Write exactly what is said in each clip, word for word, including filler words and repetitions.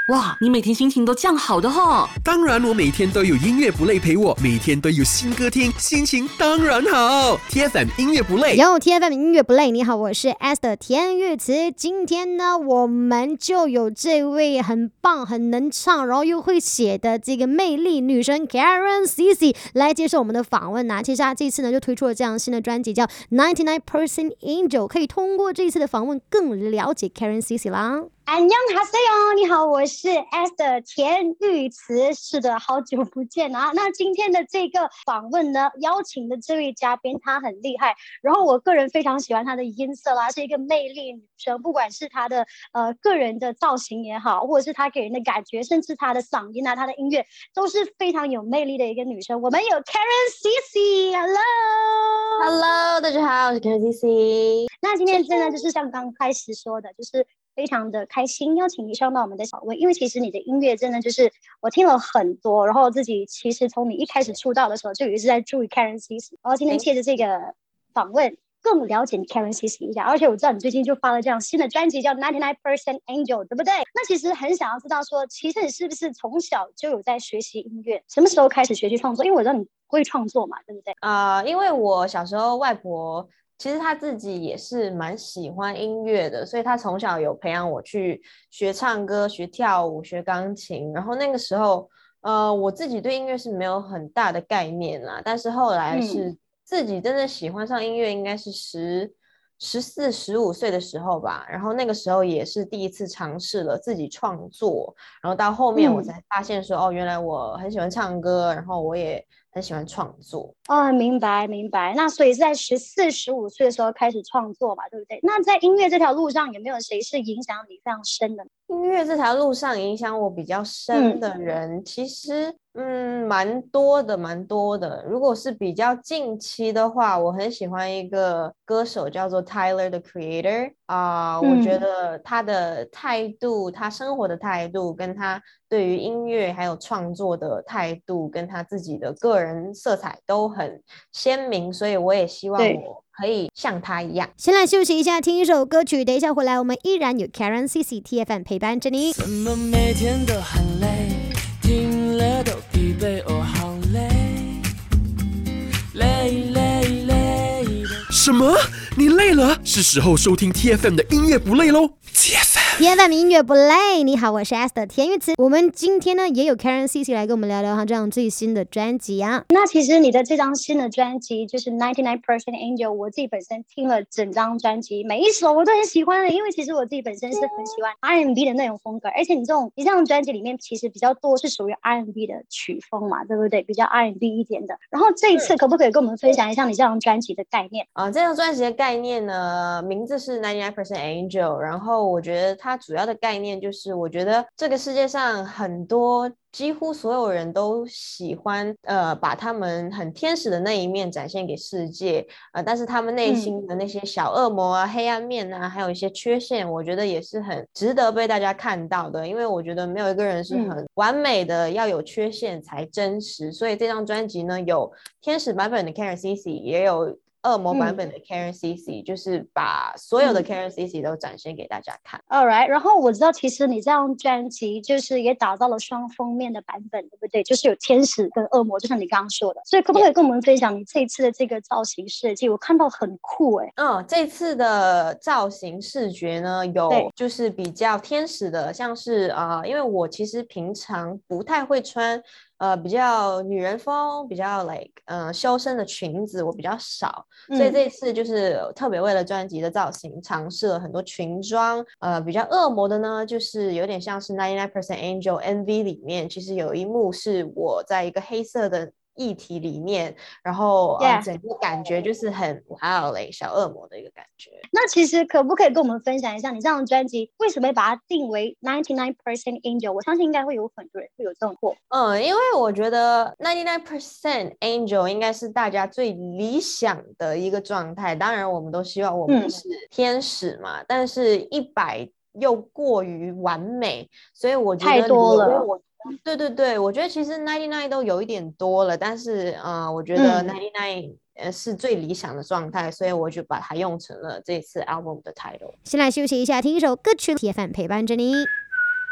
哇，你每天心情都这样好的齁？ 当然，我每天都有音乐不累陪我，每天都有新歌听，心情当然好。T F M 音乐不累， 有 T F M 音乐不累。你好，我是 Esther 田玉慈。今天呢，我们就有这位很棒、很能唱，然后又会写的这个魅力女神 Karen C C 来接受我们的访问啊。其实啊，这次呢就推出了这样新的专辑，叫ninety-nine percent Angel， 可以通过这一次的访问更了解 Karen C C 啦。 안녕하세요，你好，我是 Esther 田玉慈。是的，好久不见啊！那今天的这个访问呢，邀请的这位嘉宾她很厉害，然后我个人非常喜欢她的音色啦，是一个魅力女生，不管是她的呃个人的造型也好，或者是她给人的感觉，甚至她的嗓音啊，她的音乐都是非常有魅力的一个女生。我们有 Karen C C，Hello，Hello， 大家好，我是 Karen C C。 那今天真的就是像刚开始说的，就是非常的开心邀请你上到我们的小问，因为其实你的音乐真的就是我听了很多，然后自己其实从你一开始出道的时候就一直在注意 Karen C C， 然后今天借着这个访问更了解你 Karen C C 一下，而且我知道你最近就发了这样新的专辑叫ninety-nine percent Angel， 对不对？那其实很想要知道说，其实你是不是从小就有在学习音乐？什么时候开始学习创作？因为我知道你会创作嘛，对不对？ 啊、呃，因为我小时候外婆其实他自己也是蛮喜欢音乐的，所以他从小有培养我去学唱歌、学跳舞、学钢琴。然后那个时候，呃，我自己对音乐是没有很大的概念啦，但是后来是自己真的喜欢上音乐，应该是十、十四、十五岁的时候吧。然后那个时候也是第一次尝试了自己创作，然后到后面我才发现说，嗯、哦，原来我很喜欢唱歌，然后我也很喜欢创作。 哦，明白明白。那所以是在十四、十五岁的时候开始创作嘛，对不对？那在音乐这条路上，有没有谁是影响你非常深的？ 音乐这条路上影响我比较深的人，嗯、其实嗯蛮多的，蛮多的。如果是比较近期的话，我很喜欢一个歌手叫做 Tyler the Creator 啊、呃嗯，我觉得他的态度，他生活的态度，跟他对于音乐还有创作的态度，跟他自己的个人色彩都很鲜明，所以我也希望我可以像他一样。 先来休息一下，听一首歌曲，等一下回来我们依然有 Karen C C T F M 陪伴着你。 怎么每天都很累，听了都疲惫，哦好累，累累累的。 什么？你累了？是时候收听 T F M 的音乐不累咯。T F M T F M 音乐不累，你好，我是 Esther 田玉慈。我们今天呢也有 Karen C C 来跟我们聊聊他这样最新的专辑啊。 那其实你的这张新的专辑就是 ninety-nine percent Angel， 我自己本身听了整张专辑，每一首我都很喜欢的，因为其实我自己本身是很喜欢 R and B 的那种风格，而且你这种你这张专辑里面其实比较多是属于 R and B 的曲风嘛，对不对？比较 R and B 一点的。然后这一次可不可以跟我们分享一下你这张专辑的概念啊？这张专辑的概念呢，名字是 ninety-nine percent Angel， 然后我觉得它主要的概念就是，我觉得这个世界上很多几乎所有人都喜欢呃把他们很天使的那一面展现给世界，呃，但是他们内心的那些小恶魔啊、嗯、黑暗面啊，还有一些缺陷，我觉得也是很值得被大家看到的，因为我觉得没有一个人是很完美的，嗯、要有缺陷才真实。所以这张专辑呢，有天使版本的 Karen C C， 也有恶魔版本的 Karen C C，嗯、就是把所有的 Karen C C 都展现给大家看。 All right， 然后我知道其实你这张专辑就是也打造了双封面的版本，对不对？就是有天使跟恶魔，就像你刚刚说的。所以可不可以跟我们分享你这一次的这个造型设计？我看到很酷哎、欸。 嗯，这次的造型视觉呢，有就是比较天使的，像是呃，因为我其实平常不太会穿。呃，比较女人风，比较 like 呃修身的裙子，我比较少，嗯、所以这次就是特别为了专辑的造型，尝试了很多裙装。呃，比较恶魔的呢，就是有点像是 ninety-nine percent Angel M V 里面，其实有一幕是我在一个黑色的议题里面，然后、yeah. 呃、整个感觉就是很哇哦嘞，小恶魔的一个感觉。 那其实可不可以跟我们分享一下，你这张专辑为什么把它定为 ninety-nine percent Angel？ 我相信应该会有很多人会有这种货。 嗯，因为我觉得 ninety-nine percent Angel 应该是大家最理想的一个状态。当然，我们都希望我们是天使嘛，嗯、但是一百又过于完美，所以我觉得太多了。 对对对，我觉得其实ninety-nine都有一点多了，但是呃，我觉得ninety-nine、嗯、是最理想的状态，所以我就把它用成了这次 album 的 title。 先来休息一下，听一首歌曲，T F M 陪伴着你。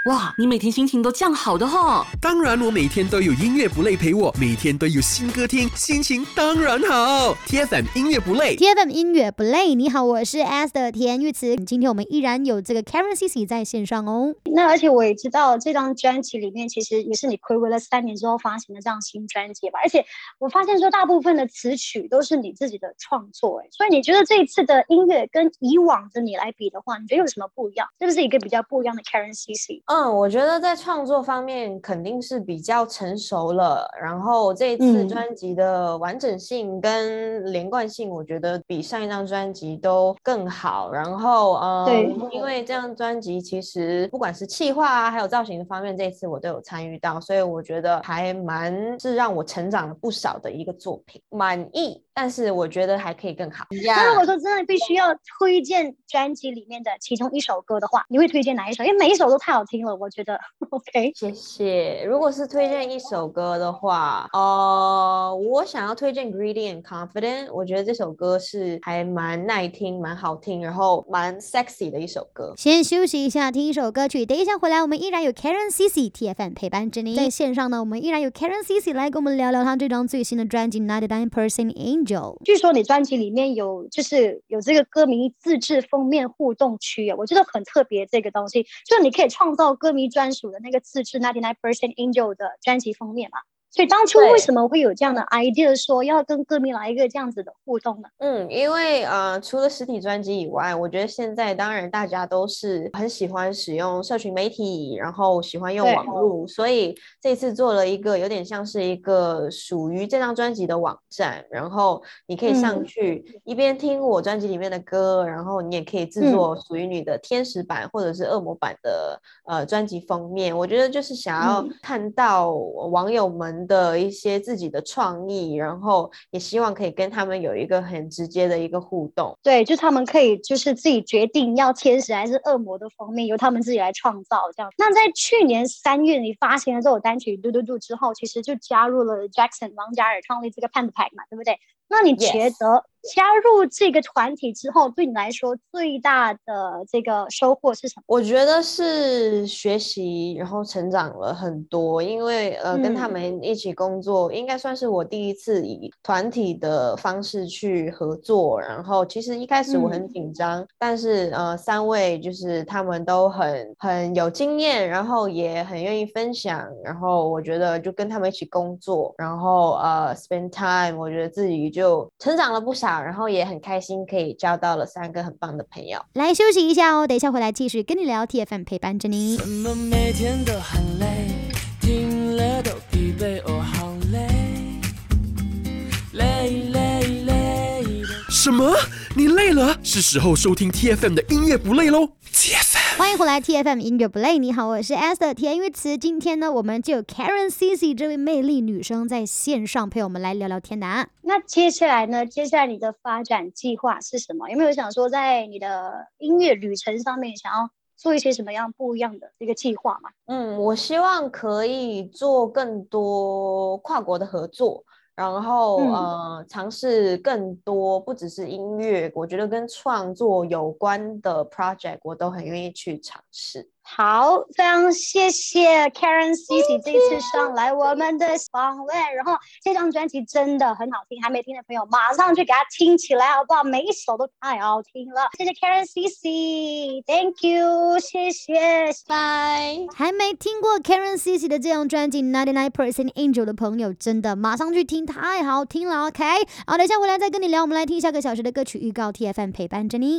哇，你每天心情都这样好的吼？ 当然，我每天都有音乐不累陪我，每天都有新歌听，心情当然好。T F M 音乐不累 ，T F M 音乐不累。你好，我是 S 的田玉慈。今天我们依然有这个 Karen C C 在线上哦。 那而且我也知道这张专辑里面其实也是你睽违了三年之后发行的这样新专辑吧，而且我发现说大部分的词曲都是你自己的创作，所以你觉得这一次的音乐跟以往的你来比的话，你觉得有什么不一样？是不是一个比较不一样的 Karen C C？ 嗯，我觉得在创作方面肯定是比较成熟了，然后这一次专辑的完整性跟连贯性我觉得比上一张专辑都更好，然后嗯， 对， 因为这张专辑其实不管是企划啊还有造型的方面，这一次我都有参与到，所以我觉得还蛮是让我成长了不少的一个作品，满意，但是我觉得还可以更好。 那如果说真的必须要推荐专辑里面的其中一首歌的话，你会推荐哪一首？因为每一首都太好听了，我觉得。OK， 谢谢。如果是推荐一首歌的话，呃，我想要推荐 Greedy and Confident， 我觉得这首歌是还蛮耐听、蛮好听，然后蛮 sexy 的一首歌。 先休息一下，听一首歌曲。等一下回来，我们依然有 Karen C C T F M 陪伴着你。在线上呢，我们依然有 Karen C C 来跟我们聊聊她这张最新的专辑ninety nine percent Angel。 据说你专辑里面有就是有这个歌迷自制封面互动区，我觉得很特别。这个东西就是你可以创造歌迷专属的那个自制ninety nine percent Angel 的专辑封面嘛。所以当初为什么会有这样的 idea 说要跟歌迷来一个这样子的互动呢？ 嗯，因为呃，除了实体专辑以外，我觉得现在当然大家都是很喜欢使用社群媒体，然后喜欢用网络，所以这次做了一个有点像是一个属于这张专辑的网站，然后你可以上去、嗯、一边听我专辑里面的歌，然后你也可以制作属于你的天使版或者是恶魔版的呃专辑封面。我觉得就是想要看到网友们的一些自己的创意，然后也希望可以跟他们有一个很直接的一个互动。 对，就他们可以就是自己决定要天使还是恶魔的封面，由他们自己来创造这样。那在去年三月你发行了这首单曲嘟嘟嘟之后，其实就加入了 Jackson 王嘉尔创立这个 Panda Pack 嘛，对不对？那你觉得加入这个团体之后，对你来说最大的这个收获是什么？ 我觉得是学习，然后成长了很多。因为呃，跟他们一起工作，嗯、应该算是我第一次以团体的方式去合作。然后其实一开始我很紧张，嗯、但是呃，三位就是他们都很很有经验，然后也很愿意分享。然后我觉得就跟他们一起工作，然后呃 spend time， 我觉得自己就就成长了不少，然后也很开心可以交到了三个很棒的朋友。 来休息一下哦，等一下回来继续跟你聊 T F M 陪伴着你。 怎么每天都很累，听了都疲惫，哦好累，累累累的。 什么？你累了？是时候收听 T F M 的音乐不累咯。T F M 欢迎回来 T F M 音乐不累，你好，我是 Esther 田玉慈。今天呢，我们就有 Karen C C 这位魅力女生在线上陪我们来聊聊天的。 那接下来呢？接下来你的发展计划是什么？有没有想说在你的音乐旅程上面想要做一些什么样不一样的一个计划吗？ 嗯，我希望可以做更多跨国的合作。然后、嗯、呃，尝试更多不只是音乐，我觉得跟创作有关的 project 我都很愿意去尝试。 好，非常谢谢 Karen C C 这次上来我们的访问，然后这张专辑真的很好听，还没听的朋友马上就给它听起来好不好？每一首都太好听了，谢谢 Karen C C， Thank you， 谢谢，拜。 还没听过 Karen C C 的这张专辑ninety nine percent Angel 的朋友，真的马上去听，太好听了 ，OK。好，等一下回来再跟你聊，我们来听下个小时的歌曲预告 ，T F M 陪伴着你。